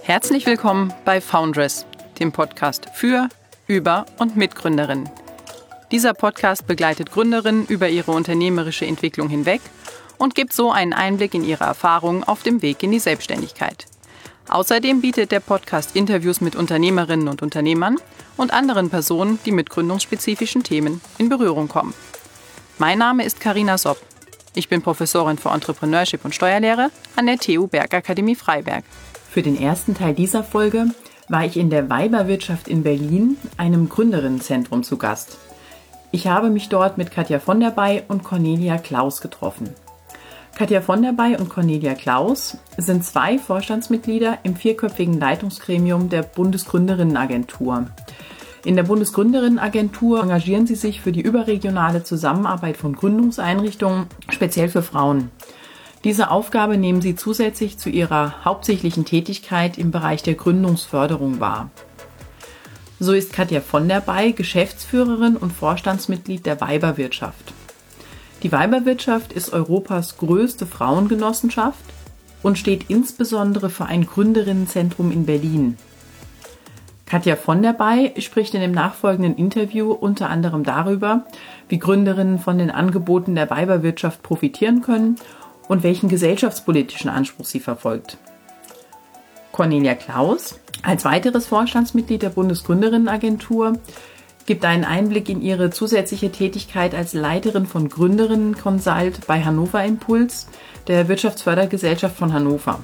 Herzlich willkommen bei Foundress, dem Podcast für, über und mit Gründerinnen. Dieser Podcast begleitet Gründerinnen über ihre unternehmerische Entwicklung hinweg und gibt so einen Einblick in ihre Erfahrungen auf dem Weg in die Selbstständigkeit. Außerdem bietet der Podcast Interviews mit Unternehmerinnen und Unternehmern und anderen Personen, die mit gründungsspezifischen Themen in Berührung kommen. Mein Name ist Carina Sopp. Ich bin Professorin für Entrepreneurship und Steuerlehre an der TU Bergakademie Freiberg. Für den ersten Teil dieser Folge war ich in der Weiberwirtschaft in Berlin, einem Gründerinnenzentrum, zu Gast. Ich habe mich dort mit Katja von der Bay und Cornelia Klaus getroffen. Katja von der Bay und Cornelia Klaus sind zwei Vorstandsmitglieder im vierköpfigen Leitungsgremium der Bundesgründerinnenagentur. In der Bundesgründerinnenagentur engagieren sie sich für die überregionale Zusammenarbeit von Gründungseinrichtungen, speziell für Frauen. Diese Aufgabe nehmen sie zusätzlich zu ihrer hauptsächlichen Tätigkeit im Bereich der Gründungsförderung wahr. So ist Katja von der Bay Geschäftsführerin und Vorstandsmitglied der Weiberwirtschaft. Die Weiberwirtschaft ist Europas größte Frauengenossenschaft und steht insbesondere für ein Gründerinnenzentrum in Berlin. Katja von der Bay spricht in dem nachfolgenden Interview unter anderem darüber, wie Gründerinnen von den Angeboten der Weiberwirtschaft profitieren können und welchen gesellschaftspolitischen Anspruch sie verfolgt. Cornelia Klaus, als weiteres Vorstandsmitglied der Bundesgründerinnenagentur, gibt einen Einblick in ihre zusätzliche Tätigkeit als Leiterin von Gründerinnen-Consult bei Hannover Impuls, der Wirtschaftsfördergesellschaft von Hannover.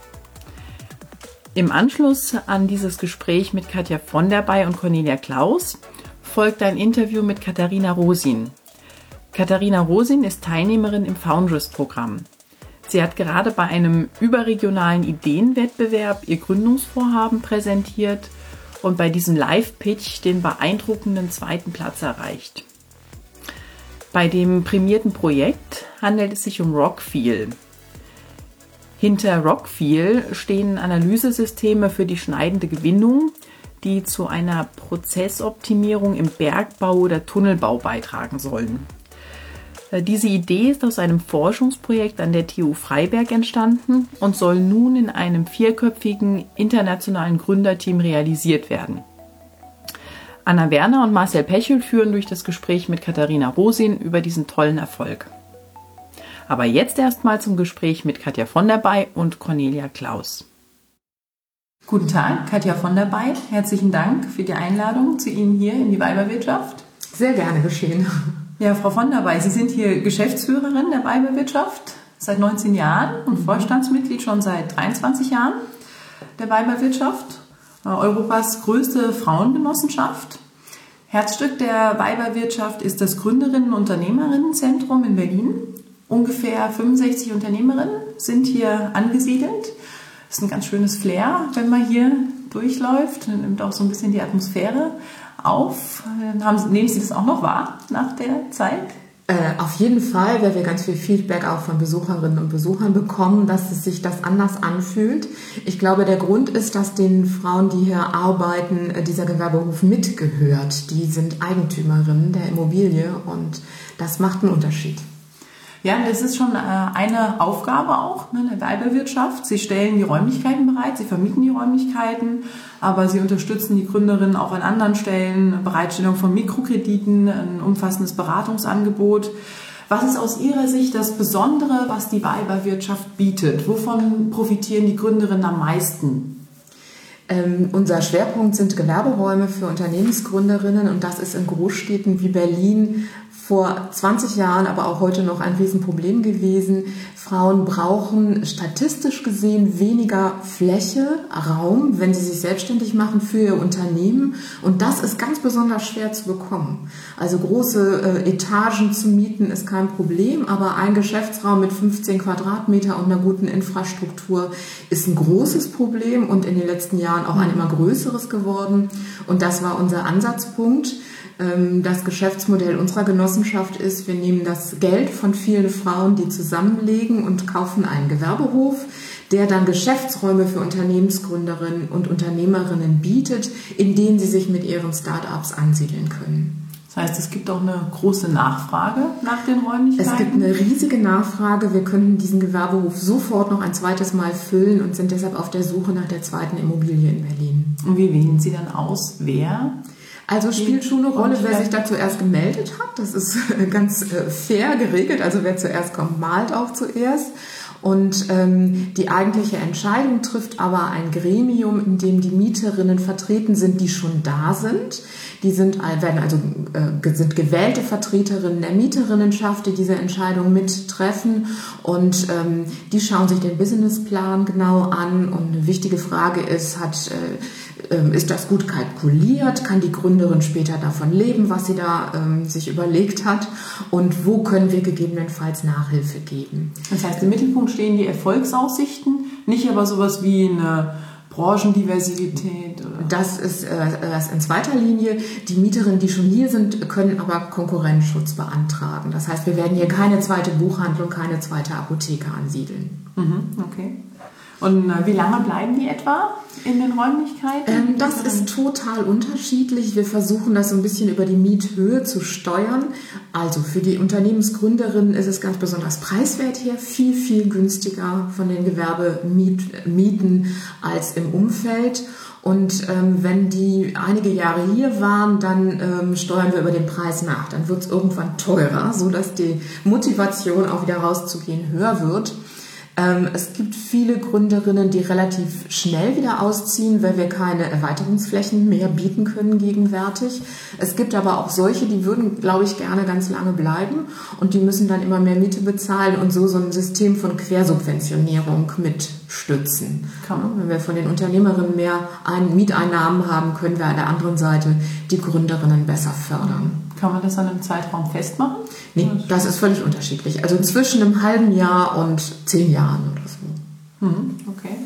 Im Anschluss an dieses Gespräch mit Katja von der Bay und Cornelia Klaus folgt ein Interview mit Katharina Rosin. Katharina Rosin ist Teilnehmerin im Foundress-Programm. Sie hat gerade bei einem überregionalen Ideenwettbewerb ihr Gründungsvorhaben präsentiert und bei diesem Live-Pitch den beeindruckenden 2. Platz erreicht. Bei dem prämierten Projekt handelt es sich um Rockfeel. Hinter Rockfeel stehen Analysesysteme für die schneidende Gewinnung, die zu einer Prozessoptimierung im Bergbau oder Tunnelbau beitragen sollen. Diese Idee ist aus einem Forschungsprojekt an der TU Freiberg entstanden und soll nun in einem vierköpfigen internationalen Gründerteam realisiert werden. Anna Werner und Marcel Pechel führen durch das Gespräch mit Katharina Rosin über diesen tollen Erfolg. Aber jetzt erstmal zum Gespräch mit Katja von der Bay und Cornelia Klaus. Guten Tag, Katja von der Bay. Herzlichen Dank für die Einladung zu Ihnen hier in die Weiberwirtschaft. Sehr gerne geschehen. Ja, Frau von der Bay, Sie sind hier Geschäftsführerin der Weiberwirtschaft seit 19 Jahren und Vorstandsmitglied schon seit 23 Jahren der Weiberwirtschaft, Europas größte Frauengenossenschaft. Herzstück der Weiberwirtschaft ist das Gründerinnen- und Unternehmerinnenzentrum in Berlin. Ungefähr 65 Unternehmerinnen sind hier angesiedelt. Das ist ein ganz schönes Flair, wenn man hier durchläuft. Nimmt auch so ein bisschen die Atmosphäre auf. Nehmen Sie das auch noch wahr nach der Zeit? Auf jeden Fall, weil wir ganz viel Feedback auch von Besucherinnen und Besuchern bekommen, dass es sich das anders anfühlt. Ich glaube, der Grund ist, dass den Frauen, die hier arbeiten, dieser Gewerbehof mitgehört. Die sind Eigentümerinnen der Immobilie und das macht einen Unterschied. Ja, das ist schon eine Aufgabe auch der Weiberwirtschaft. Sie stellen die Räumlichkeiten bereit, sie vermieten die Räumlichkeiten, aber sie unterstützen die Gründerinnen auch an anderen Stellen, Bereitstellung von Mikrokrediten, ein umfassendes Beratungsangebot. Was ist aus Ihrer Sicht das Besondere, was die Weiberwirtschaft bietet? Wovon profitieren die Gründerinnen am meisten? Unser Schwerpunkt sind Gewerberäume für Unternehmensgründerinnen und das ist in Großstädten wie Berlin vor 20 Jahren, aber auch heute noch ein Riesenproblem gewesen. Frauen brauchen statistisch gesehen weniger Fläche, Raum, wenn sie sich selbstständig machen für ihr Unternehmen. Und das ist ganz besonders schwer zu bekommen. Also große Etagen zu mieten ist kein Problem, aber ein Geschäftsraum mit 15 Quadratmeter und einer guten Infrastruktur ist ein großes Problem und in den letzten Jahren auch ein immer größeres geworden. Und das war unser Ansatzpunkt. Das Geschäftsmodell unserer Genossenschaft ist, wir nehmen das Geld von vielen Frauen, die zusammenlegen und kaufen einen Gewerbehof, der dann Geschäftsräume für Unternehmensgründerinnen und Unternehmerinnen bietet, in denen sie sich mit ihren Start-ups ansiedeln können. Das heißt, es gibt auch eine große Nachfrage nach den Räumlichkeiten? Es gibt eine riesige Nachfrage. Wir können diesen Gewerbehof sofort noch ein zweites Mal füllen und sind deshalb auf der Suche nach der zweiten Immobilie in Berlin. Und wie wählen Sie dann aus, wer? Also spielt schon eine Rolle, wer sich da zuerst gemeldet hat. Das ist ganz fair geregelt. Also wer zuerst kommt, malt auch zuerst. Und die eigentliche Entscheidung trifft aber ein Gremium, in dem die Mieterinnen vertreten sind, die schon da sind. Die sind gewählte Vertreterinnen der Mieterinnenschaft, die diese Entscheidung mittreffen. Und die schauen sich den Businessplan genau an. Und eine wichtige Frage ist das gut kalkuliert? Kann die Gründerin später davon leben, was sie da sich überlegt hat? Und wo können wir gegebenenfalls Nachhilfe geben? Das heißt, im Mittelpunkt stehen die Erfolgsaussichten, nicht aber sowas wie eine Branchendiversität? Oder? Das ist erst in zweiter Linie. Die Mieterinnen, die schon hier sind, können aber Konkurrenzschutz beantragen. Das heißt, wir werden hier keine zweite Buchhandlung, keine zweite Apotheke ansiedeln. Okay. Und wie lange bleiben die etwa in den Räumlichkeiten? Das ist total unterschiedlich. Wir versuchen das so ein bisschen über die Miethöhe zu steuern. Also für die Unternehmensgründerinnen ist es ganz besonders preiswert hier, viel, viel günstiger von den Gewerbemieten als im Umfeld. Und wenn die einige Jahre hier waren, dann steuern wir über den Preis nach. Dann wird es irgendwann teurer, sodass die Motivation, auch wieder rauszugehen, höher wird. Es gibt viele Gründerinnen, die relativ schnell wieder ausziehen, weil wir keine Erweiterungsflächen mehr bieten können gegenwärtig. Es gibt aber auch solche, die würden, glaube ich, gerne ganz lange bleiben und die müssen dann immer mehr Miete bezahlen und so ein System von Quersubventionierung mitstützen. Wenn wir von den Unternehmerinnen mehr Mieteinnahmen haben, können wir an der anderen Seite die Gründerinnen besser fördern. Kann man das an einem Zeitraum festmachen? Nee, das ist völlig unterschiedlich. Also zwischen einem halben Jahr und 10 Jahren oder so. Okay.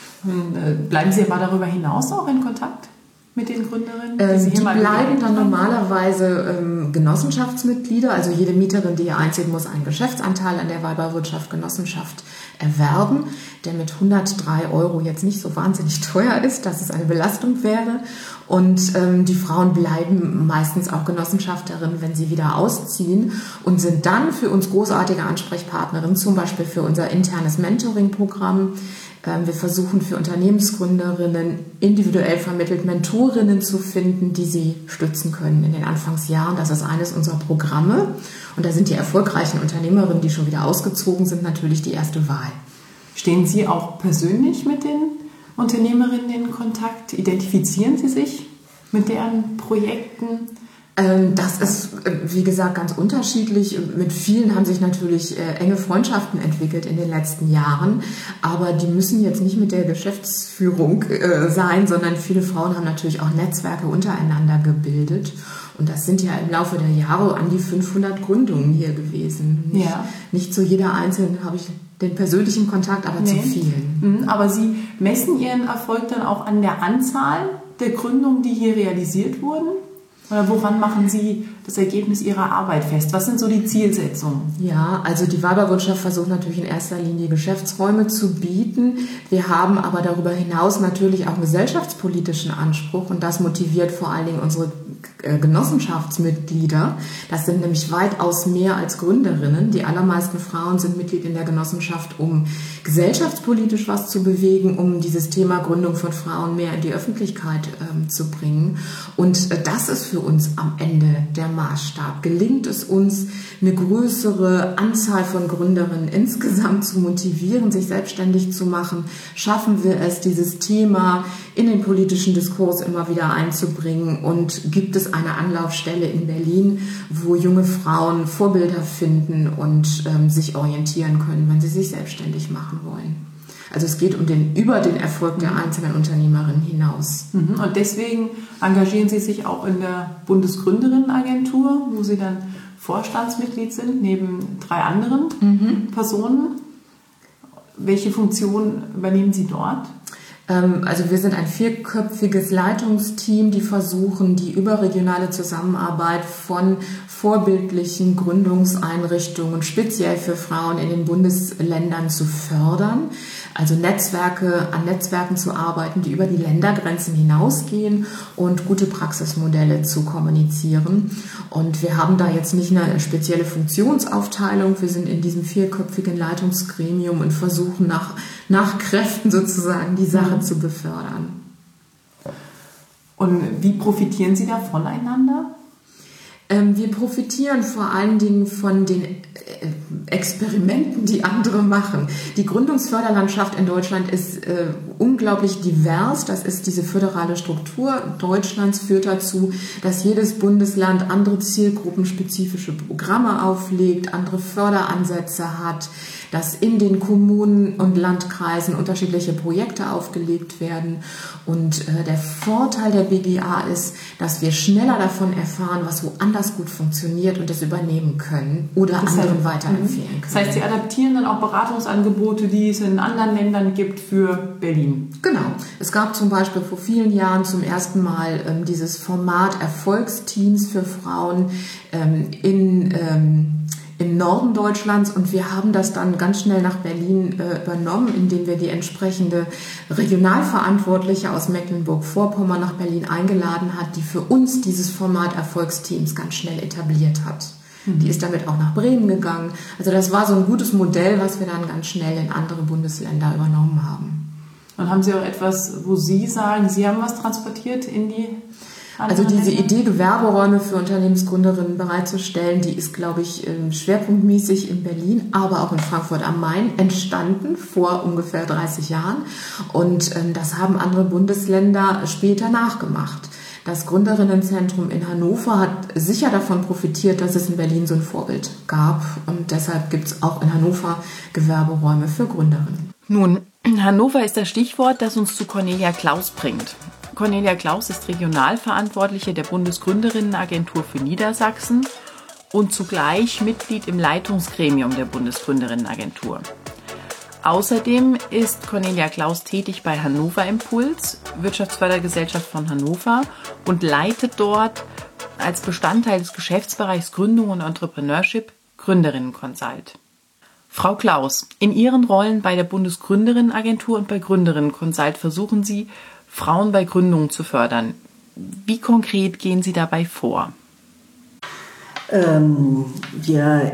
Bleiben Sie aber darüber hinaus auch in Kontakt mit den Gründerinnen? Die bleiben dann normalerweise Genossenschaftsmitglieder. Also jede Mieterin, die hier einzieht, muss einen Geschäftsanteil an der Weiberwirtschaft Genossenschaft erwerben, der mit 103 € jetzt nicht so wahnsinnig teuer ist, dass es eine Belastung wäre. Und die Frauen bleiben meistens auch Genossenschafterinnen, wenn sie wieder ausziehen und sind dann für uns großartige Ansprechpartnerinnen, zum Beispiel für unser internes Mentoring-Programm. Wir versuchen für Unternehmensgründerinnen individuell vermittelt Mentorinnen zu finden, die sie stützen können in den Anfangsjahren. Das ist eines unserer Programme. Und da sind die erfolgreichen Unternehmerinnen, die schon wieder ausgezogen sind, natürlich die erste Wahl. Stehen Sie auch persönlich mit den Unternehmerinnen in Kontakt? Identifizieren Sie sich mit deren Projekten? Das ist, wie gesagt, ganz unterschiedlich. Mit vielen haben sich natürlich enge Freundschaften entwickelt in den letzten Jahren, aber die müssen jetzt nicht mit der Geschäftsführung sein, sondern viele Frauen haben natürlich auch Netzwerke untereinander gebildet. Und das sind ja im Laufe der Jahre an die 500 Gründungen hier gewesen. Nicht zu jeder Einzelnen habe ich den persönlichen Kontakt, aber zu vielen. Aber Sie messen Ihren Erfolg dann auch an der Anzahl der Gründungen, die hier realisiert wurden? Oder woran machen Sie das Ergebnis Ihrer Arbeit fest? Was sind so die Zielsetzungen? Ja, also die Weiberwirtschaft versucht natürlich in erster Linie Geschäftsräume zu bieten. Wir haben aber darüber hinaus natürlich auch einen gesellschaftspolitischen Anspruch und das motiviert vor allen Dingen unsere Genossenschaftsmitglieder. Das sind nämlich weitaus mehr als Gründerinnen. Die allermeisten Frauen sind Mitglied in der Genossenschaft, um gesellschaftspolitisch was zu bewegen, um dieses Thema Gründung von Frauen mehr in die Öffentlichkeit zu bringen. Und das ist für uns am Ende der Maßstab. Gelingt es uns, eine größere Anzahl von Gründerinnen insgesamt zu motivieren, sich selbstständig zu machen? Schaffen wir es, dieses Thema in den politischen Diskurs immer wieder einzubringen? Und gibt es eine Anlaufstelle in Berlin, wo junge Frauen Vorbilder finden und sich orientieren können, wenn sie sich selbstständig machen wollen? Also es geht über den Erfolg der einzelnen Unternehmerinnen hinaus. Und deswegen engagieren Sie sich auch in der Bundesgründerinnenagentur, wo Sie dann Vorstandsmitglied sind, neben 3 anderen Personen. Welche Funktion übernehmen Sie dort? Also wir sind ein 4-köpfiges Leitungsteam, die versuchen, die überregionale Zusammenarbeit von vorbildlichen Gründungseinrichtungen speziell für Frauen in den Bundesländern zu fördern. Also an Netzwerken zu arbeiten, die über die Ländergrenzen hinausgehen und gute Praxismodelle zu kommunizieren. Und wir haben da jetzt nicht eine spezielle Funktionsaufteilung. Wir sind in diesem 4-köpfigen Leitungsgremium und versuchen nach Kräften sozusagen die Sache zu befördern. Und wie profitieren Sie da voneinander? Wir profitieren vor allen Dingen von den Experimenten, die andere machen. Die Gründungsförderlandschaft in Deutschland ist unglaublich divers. Das ist diese föderale Struktur Deutschlands, führt dazu, dass jedes Bundesland andere zielgruppenspezifische Programme auflegt, andere Förderansätze hat, dass in den Kommunen und Landkreisen unterschiedliche Projekte aufgelegt werden. Und der Vorteil der BGA ist, dass wir schneller davon erfahren, was woanders gut funktioniert und das übernehmen können oder anderen weiterempfehlen können. Das heißt, Sie adaptieren dann auch Beratungsangebote, die es in anderen Ländern gibt, für Berlin? Genau. Es gab zum Beispiel vor vielen Jahren zum ersten Mal dieses Format Erfolgsteams für Frauen im Norden Deutschlands, und wir haben das dann ganz schnell nach Berlin übernommen, indem wir die entsprechende Regionalverantwortliche aus Mecklenburg-Vorpommern nach Berlin eingeladen hat, die für uns dieses Format Erfolgsteams ganz schnell etabliert hat. Die ist damit auch nach Bremen gegangen. Also das war so ein gutes Modell, was wir dann ganz schnell in andere Bundesländer übernommen haben. Und haben Sie auch etwas, wo Sie sagen, Sie haben was transportiert in die Also diese Idee, Gewerberäume für Unternehmensgründerinnen bereitzustellen, die ist, glaube ich, schwerpunktmäßig in Berlin, aber auch in Frankfurt am Main entstanden vor ungefähr 30 Jahren. Und das haben andere Bundesländer später nachgemacht. Das Gründerinnenzentrum in Hannover hat sicher davon profitiert, dass es in Berlin so ein Vorbild gab. Und deshalb gibt es auch in Hannover Gewerberäume für Gründerinnen. Nun, Hannover ist das Stichwort, das uns zu Cornelia Klaus bringt. Cornelia Klaus ist Regionalverantwortliche der Bundesgründerinnenagentur für Niedersachsen und zugleich Mitglied im Leitungsgremium der Bundesgründerinnenagentur. Außerdem ist Cornelia Klaus tätig bei Hannover Impuls, Wirtschaftsfördergesellschaft von Hannover, und leitet dort als Bestandteil des Geschäftsbereichs Gründung und Entrepreneurship Gründerinnenconsult. Frau Klaus, in Ihren Rollen bei der Bundesgründerinnenagentur und bei Gründerinnenconsult versuchen Sie, Frauen bei Gründungen zu fördern. Wie konkret gehen Sie dabei vor? Wir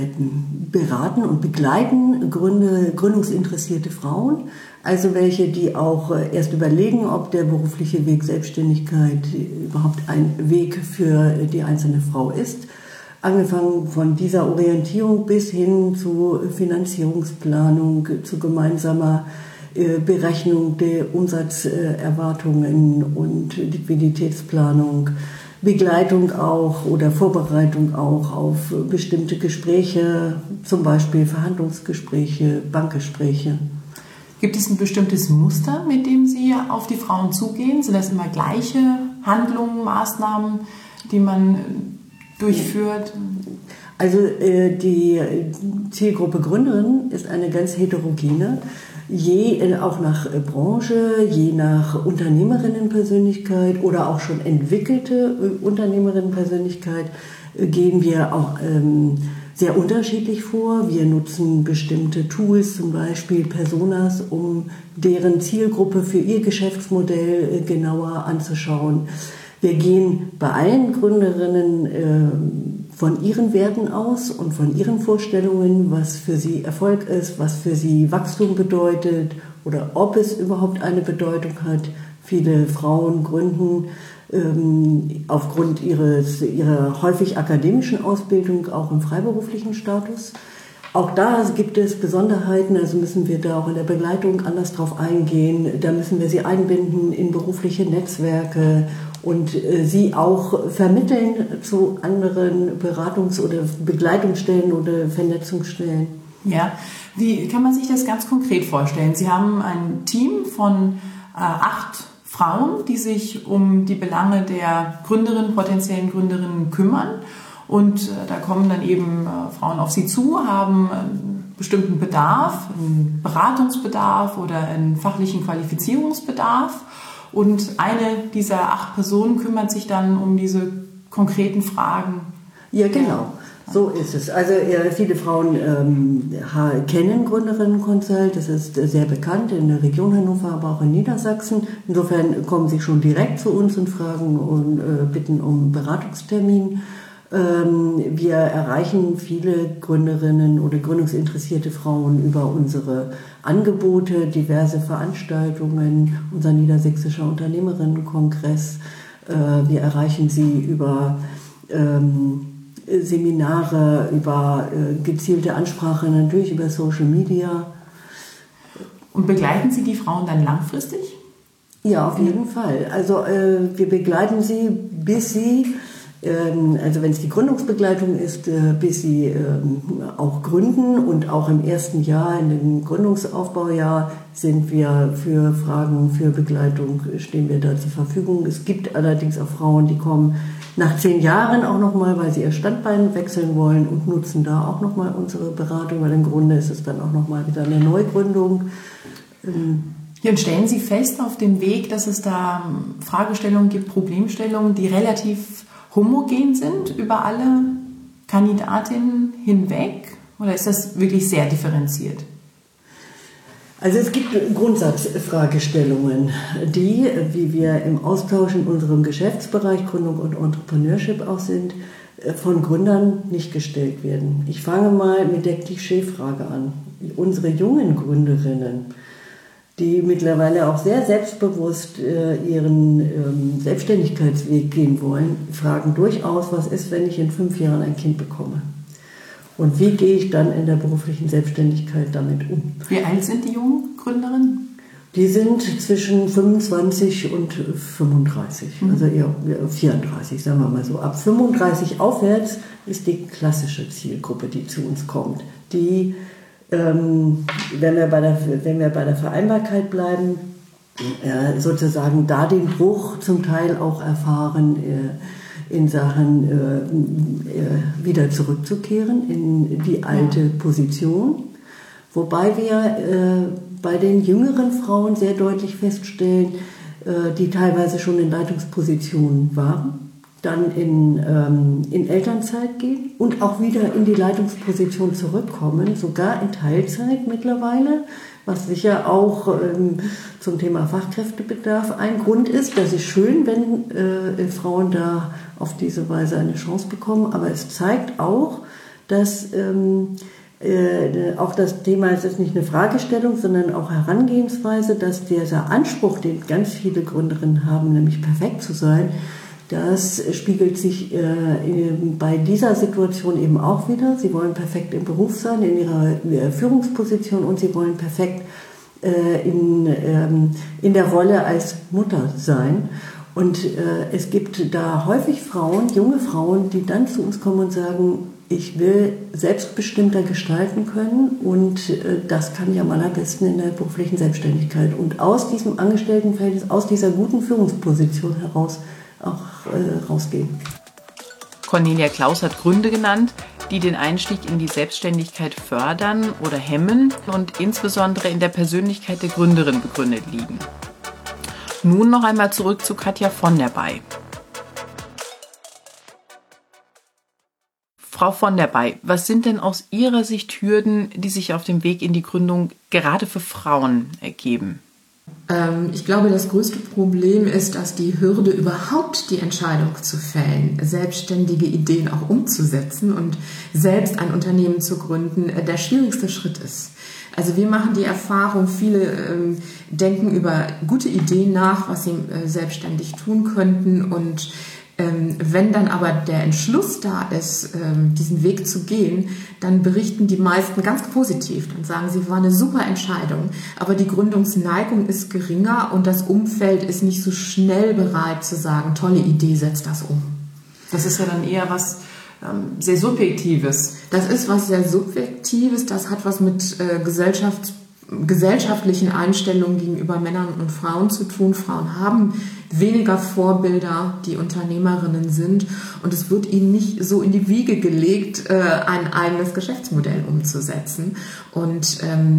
beraten und begleiten gründungsinteressierte Frauen, also welche, die auch erst überlegen, ob der berufliche Weg Selbstständigkeit überhaupt ein Weg für die einzelne Frau ist. Angefangen von dieser Orientierung bis hin zu Finanzierungsplanung, zu gemeinsamer Berechnung der Umsatzerwartungen und Liquiditätsplanung, Begleitung auch oder Vorbereitung auch auf bestimmte Gespräche, zum Beispiel Verhandlungsgespräche, Bankgespräche. Gibt es ein bestimmtes Muster, mit dem Sie auf die Frauen zugehen? Sind das immer gleiche Handlungen, Maßnahmen, die man durchführt? Also die Zielgruppe Gründerin ist eine ganz heterogene. Auch nach Branche, je nach Unternehmerinnenpersönlichkeit oder auch schon entwickelte Unternehmerinnenpersönlichkeit gehen wir auch sehr unterschiedlich vor. Wir nutzen bestimmte Tools, zum Beispiel Personas, um deren Zielgruppe für ihr Geschäftsmodell genauer anzuschauen. Wir gehen bei allen Gründerinnen von ihren Werten aus und von ihren Vorstellungen, was für sie Erfolg ist, was für sie Wachstum bedeutet oder ob es überhaupt eine Bedeutung hat. Viele Frauen gründen aufgrund ihrer häufig akademischen Ausbildung auch im freiberuflichen Status. Auch da gibt es Besonderheiten, also müssen wir da auch in der Begleitung anders drauf eingehen. Da müssen wir sie einbinden in berufliche Netzwerke und sie auch vermitteln zu anderen Beratungs- oder Begleitungsstellen oder Vernetzungsstellen. Ja, wie kann man sich das ganz konkret vorstellen? Sie haben ein Team von 8 Frauen, die sich um die Belange der Gründerinnen, potenziellen Gründerinnen kümmern. Und da kommen dann eben Frauen auf Sie zu, haben bestimmten Bedarf, einen Beratungsbedarf oder einen fachlichen Qualifizierungsbedarf. Und eine dieser 8 Personen kümmert sich dann um diese konkreten Fragen. Ja, genau. So ist es. Also viele Frauen kennen Gründerinnen Consult. Das ist sehr bekannt in der Region Hannover, aber auch in Niedersachsen. Insofern kommen sie schon direkt zu uns und fragen und bitten um Beratungstermin. Wir erreichen viele Gründerinnen oder gründungsinteressierte Frauen über unsere Angebote, diverse Veranstaltungen, unser Niedersächsischer Unternehmerinnenkongress. Wir erreichen sie über Seminare, über gezielte Ansprache, natürlich über Social Media. Und begleiten Sie die Frauen dann langfristig? Ja, auf jeden Fall. Also wir begleiten sie, bis sie, also wenn es die Gründungsbegleitung ist, bis sie auch gründen, und auch im ersten Jahr, in dem Gründungsaufbaujahr, sind wir für Fragen, für Begleitung, stehen wir da zur Verfügung. Es gibt allerdings auch Frauen, die kommen nach 10 Jahren auch nochmal, weil sie ihr Standbein wechseln wollen, und nutzen da auch nochmal unsere Beratung, weil im Grunde ist es dann auch nochmal wieder eine Neugründung. Ja, und stellen Sie fest auf dem Weg, dass es da Fragestellungen gibt, Problemstellungen, die relativ homogen sind über alle Kandidatinnen hinweg? Oder ist das wirklich sehr differenziert? Also es gibt Grundsatzfragestellungen, die, wie wir im Austausch in unserem Geschäftsbereich Gründung und Entrepreneurship auch sind, von Gründern nicht gestellt werden. Ich fange mal mit der Klischeefrage an. Unsere jungen Gründerinnen, die mittlerweile auch sehr selbstbewusst ihren Selbstständigkeitsweg gehen wollen, fragen durchaus, was ist, wenn ich in 5 Jahren ein Kind bekomme? Und wie gehe ich dann in der beruflichen Selbstständigkeit damit um? Wie alt sind die jungen Gründerinnen? Die sind zwischen 25 und 35, also eher 34, sagen wir mal so. Ab 35 aufwärts ist die klassische Zielgruppe, die zu uns kommt. Die, wenn wir bei der Vereinbarkeit bleiben, sozusagen da den Bruch zum Teil auch erfahren, in Sachen wieder zurückzukehren in die alte Position. Wobei wir bei den jüngeren Frauen sehr deutlich feststellen, die teilweise schon in Leitungspositionen waren, dann in Elternzeit gehen und auch wieder in die Leitungsposition zurückkommen, sogar in Teilzeit mittlerweile, was sicher auch zum Thema Fachkräftebedarf ein Grund ist. Das ist schön, wenn Frauen da auf diese Weise eine Chance bekommen, aber es zeigt auch, dass auch das Thema, es ist nicht eine Fragestellung, sondern auch Herangehensweise, dass dieser Anspruch, den ganz viele Gründerinnen haben, nämlich perfekt zu sein, das spiegelt sich bei dieser Situation eben auch wieder. Sie wollen perfekt im Beruf sein, in ihrer Führungsposition, und sie wollen perfekt in der Rolle als Mutter sein. Und es gibt da häufig Frauen, junge Frauen, die dann zu uns kommen und sagen, ich will selbstbestimmter gestalten können, und das kann ich am allerbesten in der beruflichen Selbstständigkeit. Und aus diesem Angestelltenverhältnis, aus dieser guten Führungsposition heraus auch rausgehen. Cornelia Klaus hat Gründe genannt, die den Einstieg in die Selbstständigkeit fördern oder hemmen und insbesondere in der Persönlichkeit der Gründerin begründet liegen. Nun noch einmal zurück zu Katja von der Bay. Frau von der Bay, was sind denn aus Ihrer Sicht Hürden, die sich auf dem Weg in die Gründung gerade für Frauen ergeben? Ich glaube, das größte Problem ist, dass die Hürde, überhaupt die Entscheidung zu fällen, selbstständige Ideen auch umzusetzen und selbst ein Unternehmen zu gründen, der schwierigste Schritt ist. Also wir machen die Erfahrung, viele denken über gute Ideen nach, was sie selbstständig tun könnten, und wenn dann aber der Entschluss da ist, diesen Weg zu gehen, dann berichten die meisten ganz positiv. Dann sagen sie, war eine super Entscheidung, aber die Gründungsneigung ist geringer und das Umfeld ist nicht so schnell bereit zu sagen, tolle Idee, setz das um. Das ist ja dann eher was sehr Subjektives. Das ist was sehr Subjektives, das hat was mit gesellschaftlichen Einstellungen gegenüber Männern und Frauen zu tun. Frauen haben weniger Vorbilder, die Unternehmerinnen sind, und es wird ihnen nicht so in die Wiege gelegt, ein eigenes Geschäftsmodell umzusetzen. Und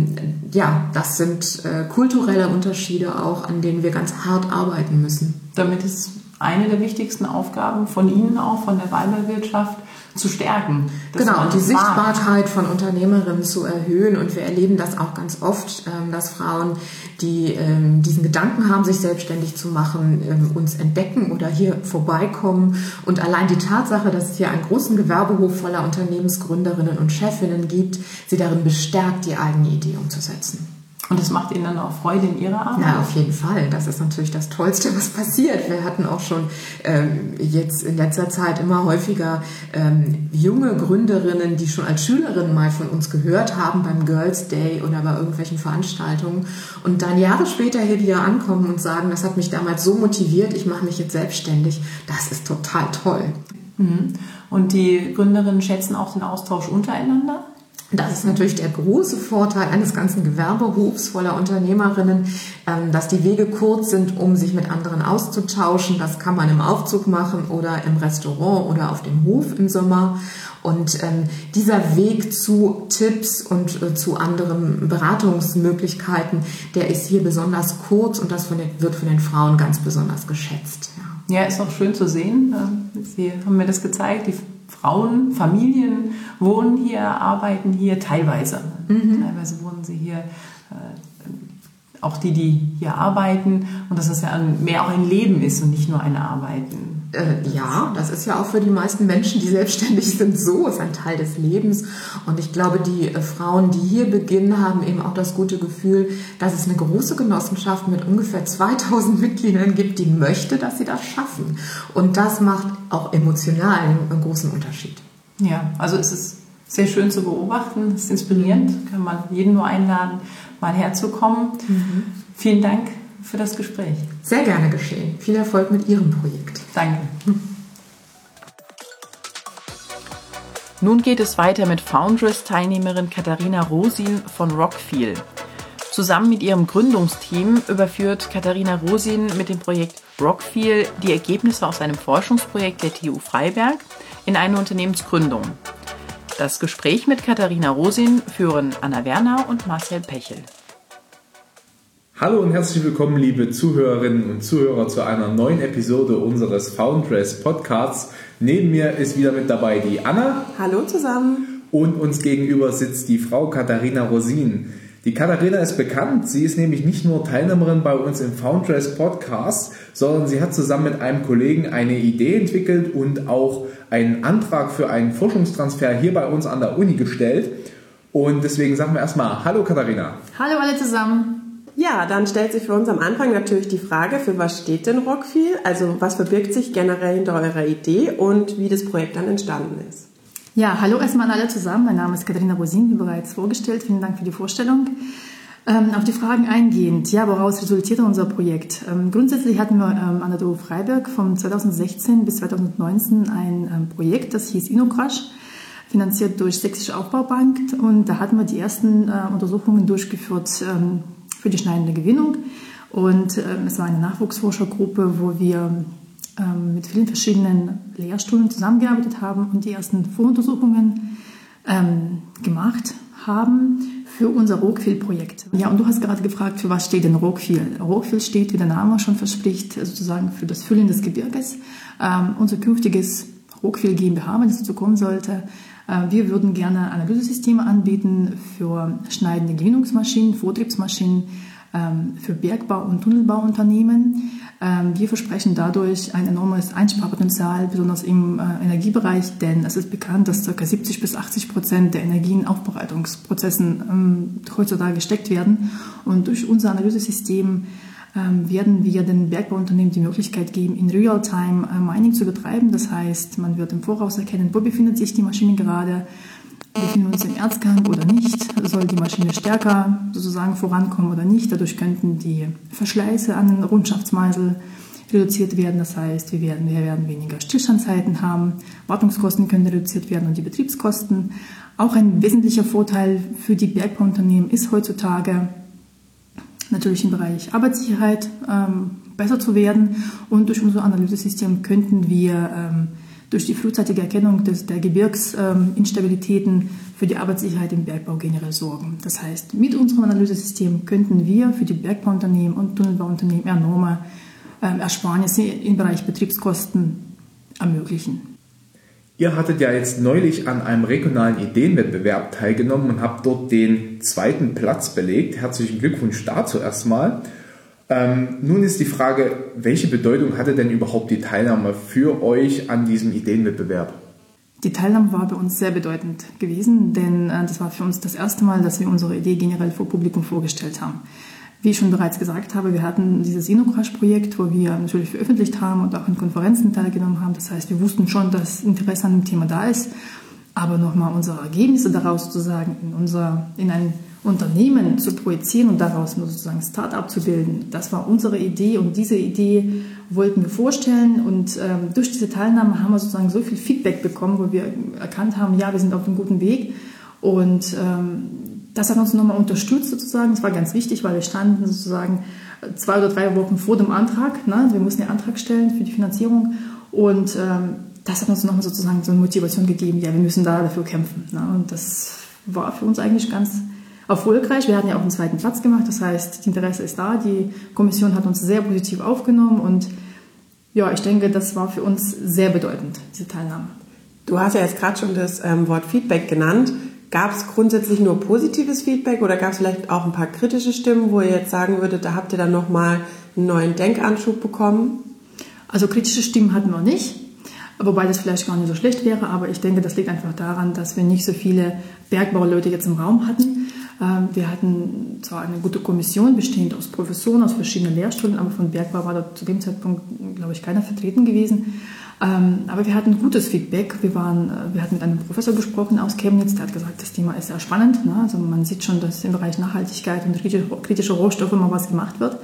das sind kulturelle Unterschiede auch, an denen wir ganz hart arbeiten müssen. Damit ist eine der wichtigsten Aufgaben von Ihnen auch, von der Weiberwirtschaft, zu stärken. Genau, und die Sichtbarkeit von Unternehmerinnen zu erhöhen. Und wir erleben das auch ganz oft, dass Frauen, die diesen Gedanken haben, sich selbstständig zu machen, uns entdecken oder hier vorbeikommen. Und allein die Tatsache, dass es hier einen großen Gewerbehof voller Unternehmensgründerinnen und Chefinnen gibt, sie darin bestärkt, die eigene Idee umzusetzen. Und das macht Ihnen dann auch Freude in Ihrer Arbeit? Ja, auf jeden Fall. Das ist natürlich das Tollste, was passiert. Wir hatten auch schon jetzt in letzter Zeit immer häufiger junge Gründerinnen, die schon als Schülerinnen mal von uns gehört haben beim Girls Day oder bei irgendwelchen Veranstaltungen und dann Jahre später hier wieder ankommen und sagen, das hat mich damals so motiviert, ich mache mich jetzt selbstständig. Das ist total toll. Und die Gründerinnen schätzen auch den Austausch untereinander? Das ist natürlich der große Vorteil eines ganzen Gewerbehofs voller Unternehmerinnen, dass die Wege kurz sind, um sich mit anderen auszutauschen. Das kann man im Aufzug machen oder im Restaurant oder auf dem Hof im Sommer. Und dieser Weg zu Tipps und zu anderen Beratungsmöglichkeiten, der ist hier besonders kurz, und das wird von den Frauen ganz besonders geschätzt. Ja, ist auch schön zu sehen. Sie haben mir das gezeigt. Die Frauen, Familien wohnen hier, arbeiten hier, teilweise. Teilweise wohnen sie hier, auch die hier arbeiten, und dass das ja mehr auch ein Leben ist und nicht nur ein Arbeiten. Ja, das ist ja auch für die meisten Menschen, die selbstständig sind, so, ist ein Teil des Lebens. Und ich glaube, die Frauen, die hier beginnen, haben eben auch das gute Gefühl, dass es eine große Genossenschaft mit ungefähr 2000 Mitgliedern gibt, die möchte, dass sie das schaffen. Und das macht auch emotional einen großen Unterschied. Ja, also es ist sehr schön zu beobachten, es ist inspirierend, kann man jeden nur einladen, mal herzukommen. Vielen Dank für das Gespräch. Sehr gerne geschehen. Viel Erfolg mit Ihrem Projekt. Danke. Nun geht es weiter mit Foundress-Teilnehmerin Katharina Rosin von Rockfeel. Zusammen mit ihrem Gründungsteam überführt Katharina Rosin mit dem Projekt Rockfeel die Ergebnisse aus einem Forschungsprojekt der TU Freiberg in eine Unternehmensgründung. Das Gespräch mit Katharina Rosin führen Anna Werner und Marcel Pechel. Hallo und herzlich willkommen, liebe Zuhörerinnen und Zuhörer, zu einer neuen Episode unseres Foundress Podcasts. Neben mir ist wieder mit dabei die Anna. Hallo zusammen. Und uns gegenüber sitzt die Frau Katharina Rosin. Die Katharina ist bekannt, sie ist nämlich nicht nur Teilnehmerin bei uns im Foundress Podcast, sondern sie hat zusammen mit einem Kollegen eine Idee entwickelt und auch einen Antrag für einen Forschungstransfer hier bei uns an der Uni gestellt. Und deswegen sagen wir erstmal Hallo Katharina. Hallo alle zusammen. Ja, dann stellt sich für uns am Anfang natürlich die Frage, für was steht denn Rockfeel? Also was verbirgt sich generell hinter eurer Idee und wie das Projekt dann entstanden ist? Ja, hallo erstmal alle zusammen. Mein Name ist Katharina Rosin, wie bereits vorgestellt. Vielen Dank für die Vorstellung. Auf die Fragen eingehend, ja, woraus resultierte unser Projekt? Grundsätzlich hatten wir an der TU Freiberg von 2016 bis 2019 ein Projekt, das hieß InnoCrush, finanziert durch Sächsische Aufbaubank. Und da hatten wir die ersten Untersuchungen durchgeführt für die schneidende Gewinnung. Und es war eine Nachwuchsforschergruppe, wo wir mit vielen verschiedenen Lehrstühlen zusammengearbeitet haben und die ersten Voruntersuchungen gemacht haben für unser Rockfeel-Projekt. Ja, und du hast gerade gefragt, für was steht denn Rockfeel? Rockfeel steht, wie der Name schon verspricht, sozusagen für das Füllen des Gebirges. Unser künftiges Rockfeel GmbH, wenn es dazu kommen sollte, wir würden gerne Analysesysteme anbieten für schneidende Gewinnungsmaschinen, Vortriebsmaschinen, für Bergbau- und Tunnelbauunternehmen. Wir versprechen dadurch ein enormes Einsparpotenzial, besonders im Energiebereich, denn es ist bekannt, dass ca. 70-80% der Energie in Aufbereitungsprozessen heutzutage gesteckt werden. Und durch unser Analysesystem werden wir den Bergbauunternehmen die Möglichkeit geben, in Real-Time Mining zu betreiben. Das heißt, man wird im Voraus erkennen, wo befindet sich die Maschine gerade, befinden wir uns im Erzgang oder nicht, soll die Maschine stärker sozusagen vorankommen oder nicht. Dadurch könnten die Verschleiße an den Rundschaftsmeißel reduziert werden. Das heißt, wir werden weniger Stillstandzeiten haben, Wartungskosten können reduziert werden und die Betriebskosten. Auch ein wesentlicher Vorteil für die Bergbauunternehmen ist heutzutage, natürlich im Bereich Arbeitssicherheit besser zu werden. Und durch unser Analysesystem könnten wir durch die frühzeitige Erkennung der Gebirgsinstabilitäten für die Arbeitssicherheit im Bergbau generell sorgen. Das heißt, mit unserem Analysesystem könnten wir für die Bergbauunternehmen und Tunnelbauunternehmen enorme Ersparnisse im Bereich Betriebskosten ermöglichen. Ihr hattet ja jetzt neulich an einem regionalen Ideenwettbewerb teilgenommen und habt dort den 2. Platz belegt. Herzlichen Glückwunsch dazu erstmal. Nun ist die Frage, welche Bedeutung hatte denn überhaupt die Teilnahme für euch an diesem Ideenwettbewerb? Die Teilnahme war bei uns sehr bedeutend gewesen, denn das war für uns das erste Mal, dass wir unsere Idee generell vor Publikum vorgestellt haben. Wie ich schon bereits gesagt habe, wir hatten dieses InnoCrash-Projekt, wo wir natürlich veröffentlicht haben und auch in Konferenzen teilgenommen haben. Das heißt, wir wussten schon, dass Interesse an dem Thema da ist. Aber nochmal unsere Ergebnisse daraus sozusagen in ein Unternehmen zu projizieren und daraus sozusagen ein Start-up zu bilden, das war unsere Idee und diese Idee wollten wir vorstellen und durch diese Teilnahme haben wir sozusagen so viel Feedback bekommen, wo wir erkannt haben, ja, wir sind auf einem guten Weg und das hat uns nochmal unterstützt sozusagen. Das war ganz wichtig, weil wir standen sozusagen 2 oder 3 Wochen vor dem Antrag. Ne? Wir mussten den Antrag stellen für die Finanzierung und das hat uns nochmal sozusagen so eine Motivation gegeben, ja, wir müssen da dafür kämpfen. Ne? Und das war für uns eigentlich ganz erfolgreich. Wir hatten ja auch einen 2. Platz gemacht, das heißt, das Interesse ist da. Die Kommission hat uns sehr positiv aufgenommen und ja, ich denke, das war für uns sehr bedeutend, diese Teilnahme. Du hast ja jetzt gerade schon das Wort Feedback genannt. Gab es grundsätzlich nur positives Feedback oder gab es vielleicht auch ein paar kritische Stimmen, wo ihr jetzt sagen würdet, da habt ihr dann nochmal einen neuen Denkanschub bekommen? Also kritische Stimmen hatten wir nicht, wobei das vielleicht gar nicht so schlecht wäre, aber ich denke, das liegt einfach daran, dass wir nicht so viele Bergbauleute jetzt im Raum hatten. Wir hatten zwar eine gute Kommission, bestehend aus Professoren aus verschiedenen Lehrstühlen, aber von Bergbau war da zu dem Zeitpunkt, glaube ich, keiner vertreten gewesen. Aber wir hatten gutes Feedback. Wir hatten mit einem Professor gesprochen aus Chemnitz, der hat gesagt, das Thema ist sehr spannend. Ne? Also man sieht schon, dass im Bereich Nachhaltigkeit und kritische Rohstoffe mal was gemacht wird.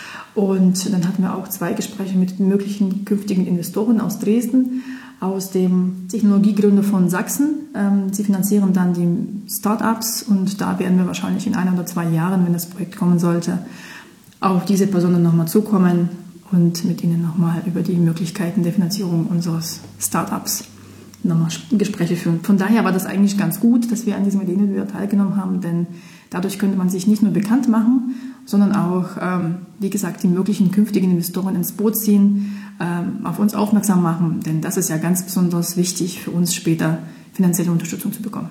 Und dann hatten wir auch 2 Gespräche mit möglichen künftigen Investoren aus Dresden, aus dem Technologiegründer von Sachsen. Sie finanzieren dann die Start-ups und da werden wir wahrscheinlich in 1 oder 2 Jahren, wenn das Projekt kommen sollte, auf diese Personen nochmal zukommen und mit ihnen nochmal über die Möglichkeiten der Finanzierung unseres Start-ups nochmal Gespräche führen. Von daher war das eigentlich ganz gut, dass wir an diesem Ideenwettbewerb teilgenommen haben, denn dadurch könnte man sich nicht nur bekannt machen, sondern auch, wie gesagt, die möglichen künftigen Investoren ins Boot ziehen, auf uns aufmerksam machen, denn das ist ja ganz besonders wichtig für uns später, finanzielle Unterstützung zu bekommen.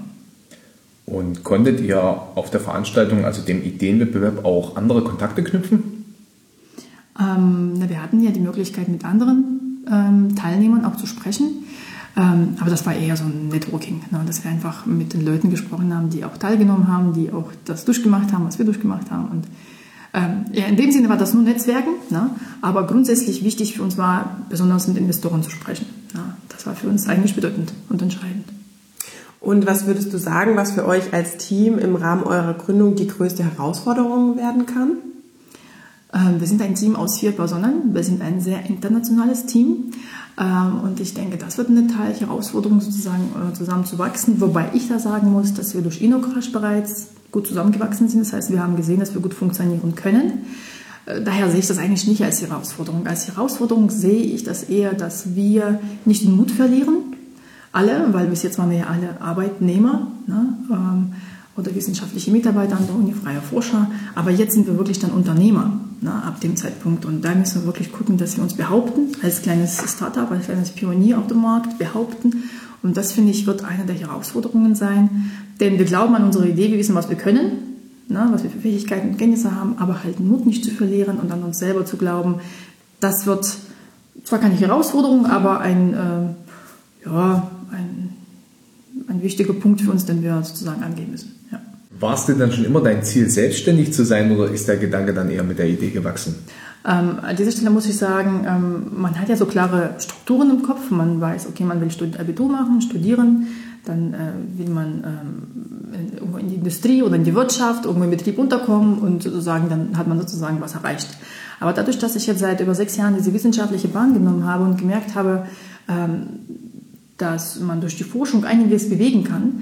Und konntet ihr auf der Veranstaltung, also dem Ideenwettbewerb, auch andere Kontakte knüpfen? Wir hatten ja die Möglichkeit, mit anderen Teilnehmern auch zu sprechen, aber das war eher so ein Networking, ne? Dass wir einfach mit den Leuten gesprochen haben, die auch teilgenommen haben, die auch das durchgemacht haben, was wir durchgemacht haben. Und ja, in dem Sinne war das nur Netzwerken, ne? Aber grundsätzlich wichtig für uns war, besonders mit Investoren zu sprechen. Ne? Das war für uns eigentlich bedeutend und entscheidend. Und was würdest du sagen, was für euch als Team im Rahmen eurer Gründung die größte Herausforderung werden kann? Wir sind ein Team aus 4 Personen. Wir sind ein sehr internationales Team. Und ich denke, das wird eine Herausforderung, sozusagen zusammenzuwachsen. Wobei ich da sagen muss, dass wir durch InnoCrash bereits gut zusammengewachsen sind. Das heißt, wir haben gesehen, dass wir gut funktionieren können. Daher sehe ich das eigentlich nicht als Herausforderung. Als Herausforderung sehe ich das eher, dass wir nicht den Mut verlieren. Alle, weil bis jetzt waren wir ja alle Arbeitnehmer, ne? Oder wissenschaftliche Mitarbeiter an der Uni, freie Forscher. Aber jetzt sind wir wirklich dann Unternehmer, ne, ab dem Zeitpunkt. Und da müssen wir wirklich gucken, dass wir uns behaupten, als kleines Startup, als kleines Pionier auf dem Markt behaupten. Und das, finde ich, wird eine der Herausforderungen sein. Denn wir glauben an unsere Idee, wir wissen, was wir können, ne, was wir für Fähigkeiten und Kenntnisse haben, aber halt den Mut nicht zu verlieren und an uns selber zu glauben. Das wird zwar keine Herausforderung, aber ein wichtiger Punkt für uns, den wir sozusagen angehen müssen. Ja. War es denn dann schon immer dein Ziel, selbstständig zu sein oder ist der Gedanke dann eher mit der Idee gewachsen? An dieser Stelle muss ich sagen, man hat ja so klare Strukturen im Kopf. Man weiß, okay, man will Abitur machen, studieren, dann will man irgendwo in die Industrie oder in die Wirtschaft, irgendwo im Betrieb unterkommen und sozusagen, dann hat man sozusagen was erreicht. Aber dadurch, dass ich jetzt seit über 6 Jahren diese wissenschaftliche Bahn genommen habe und gemerkt habe, dass man durch die Forschung einiges bewegen kann,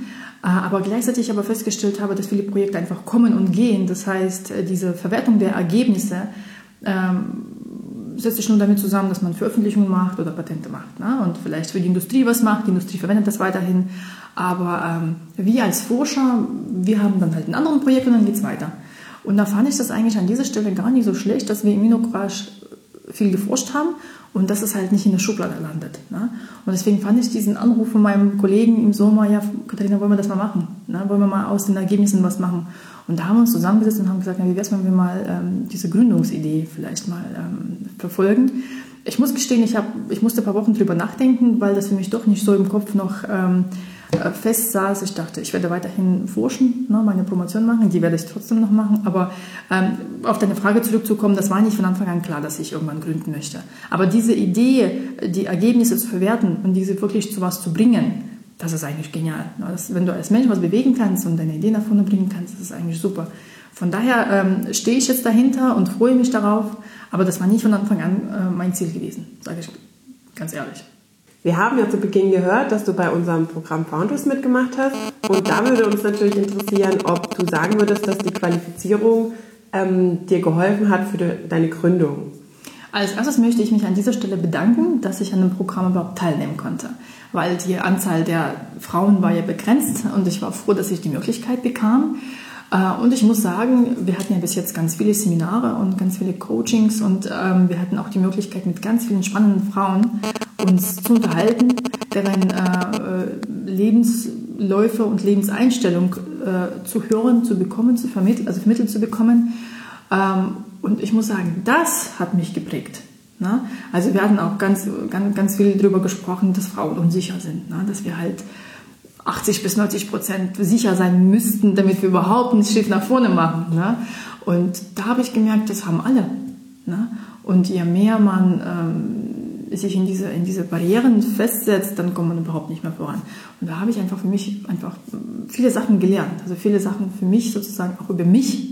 aber gleichzeitig aber festgestellt habe, dass viele Projekte einfach kommen und gehen. Das heißt, diese Verwertung der Ergebnisse setzt sich nur damit zusammen, dass man Veröffentlichungen macht oder Patente macht, ne? Und vielleicht für die Industrie was macht. Die Industrie verwendet das weiterhin. Aber wir als Forscher, wir haben dann halt ein anderes Projekt und dann geht es weiter. Und da fand ich das eigentlich an dieser Stelle gar nicht so schlecht, dass wir im InnoCourage viel geforscht haben und dass es halt nicht in der Schublade landet. Ne? Und deswegen fand ich diesen Anruf von meinem Kollegen im Sommer, ja, Katharina, wollen wir das mal machen? Ne? Wollen wir mal aus den Ergebnissen was machen? Und da haben wir uns zusammengesetzt und haben gesagt, na, wie wäre es, wenn wir mal diese Gründungsidee vielleicht mal verfolgen? Ich muss gestehen, ich musste ein paar Wochen drüber nachdenken, weil das für mich doch nicht so im Kopf noch fest saß. Ich dachte, ich werde weiterhin forschen, ne, meine Promotion machen, die werde ich trotzdem noch machen. Aber auf deine Frage zurückzukommen, das war nicht von Anfang an klar, dass ich irgendwann gründen möchte. Aber diese Idee, die Ergebnisse zu verwerten und diese wirklich zu was zu bringen, das ist eigentlich genial. Wenn du als Mensch was bewegen kannst und deine Idee nach vorne bringen kannst, das ist eigentlich super. Von daher stehe ich jetzt dahinter und freue mich darauf, aber das war nicht von Anfang an mein Ziel gewesen, sage ich ganz ehrlich. Wir haben ja zu Beginn gehört, dass du bei unserem Programm Foundress mitgemacht hast. Und da würde uns natürlich interessieren, ob du sagen würdest, dass die Qualifizierung dir geholfen hat für deine Gründung. Als erstes möchte ich mich an dieser Stelle bedanken, dass ich an dem Programm überhaupt teilnehmen konnte. Weil die Anzahl der Frauen war ja begrenzt und ich war froh, dass ich die Möglichkeit bekam. Und ich muss sagen, wir hatten ja bis jetzt ganz viele Seminare und ganz viele Coachings und wir hatten auch die Möglichkeit, mit ganz vielen spannenden Frauen uns zu unterhalten, deren Lebensläufe und Lebenseinstellung zu hören, zu bekommen, vermittelt zu bekommen. Und ich muss sagen, das hat mich geprägt. Ne? Also wir hatten auch ganz viel darüber gesprochen, dass Frauen unsicher sind, ne? Dass wir halt 80-90% sicher sein müssten, damit wir überhaupt einen Schritt nach vorne machen. Ne? Und da habe ich gemerkt, das haben alle. Ne? Und je mehr man sich in diese Barrieren festsetzt, dann kommt man überhaupt nicht mehr voran. Und da habe ich einfach für mich viele Sachen gelernt. Also viele Sachen für mich sozusagen auch über mich,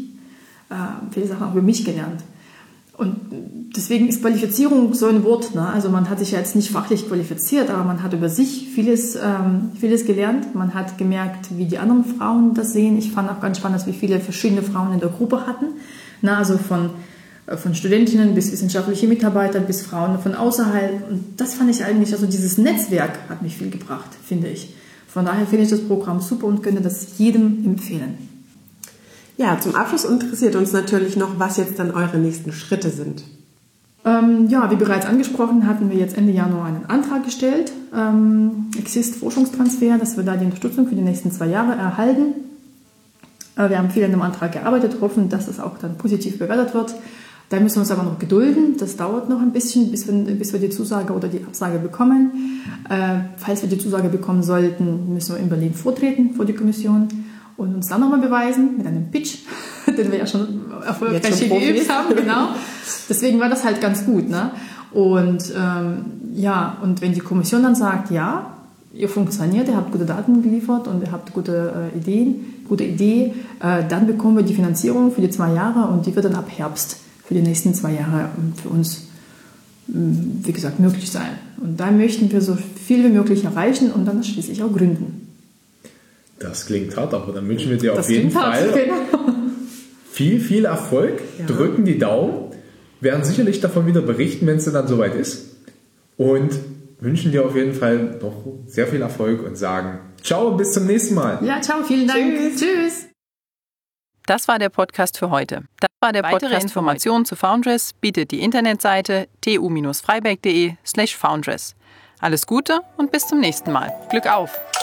gelernt. Und deswegen ist Qualifizierung so ein Wort. Ne? Also man hat sich ja jetzt nicht fachlich qualifiziert, aber man hat über sich vieles gelernt. Man hat gemerkt, wie die anderen Frauen das sehen. Ich fand auch ganz spannend, dass wir viele verschiedene Frauen in der Gruppe hatten. Na, also von Studentinnen bis wissenschaftliche Mitarbeiter bis Frauen von außerhalb. Und das fand ich eigentlich, also dieses Netzwerk hat mich viel gebracht, finde ich. Von daher finde ich das Programm super und könnte das jedem empfehlen. Ja, zum Abschluss interessiert uns natürlich noch, was jetzt dann eure nächsten Schritte sind. Wie bereits angesprochen, hatten wir jetzt Ende Januar einen Antrag gestellt, Exist Forschungstransfer, dass wir da die Unterstützung für die nächsten 2 Jahre erhalten. Wir haben viel an dem Antrag gearbeitet, hoffen, dass es auch dann positiv bewertet wird. Da müssen wir uns aber noch gedulden. Das dauert noch ein bisschen, bis wir die Zusage oder die Absage bekommen. Falls wir die Zusage bekommen sollten, müssen wir in Berlin vortreten vor die Kommission und uns dann nochmal beweisen mit einem Pitch, den wir ja schon erfolgreich geübt haben. Genau. Deswegen war das halt ganz gut. Ne? Und und wenn die Kommission dann sagt, ja, ihr funktioniert, ihr habt gute Daten geliefert und ihr habt gute Idee, dann bekommen wir die Finanzierung für die 2 Jahre und die wird dann ab Herbst für die nächsten 2 Jahre für uns, wie gesagt, möglich sein. Und da möchten wir so viel wie möglich erreichen und dann schließlich auch gründen. Das klingt hart, aber dann wünschen wir dir auf jeden Fall viel Erfolg, drücken die Daumen, werden sicherlich davon wieder berichten, wenn es dann soweit ist und wünschen dir auf jeden Fall noch sehr viel Erfolg und sagen ciao und bis zum nächsten Mal. Ja, ciao, vielen Dank. Tschüss. Das war der Podcast für heute. Weitere Informationen zu Foundress bietet die Internetseite tu-freiberg.de/Foundress. Alles Gute und bis zum nächsten Mal. Glück auf!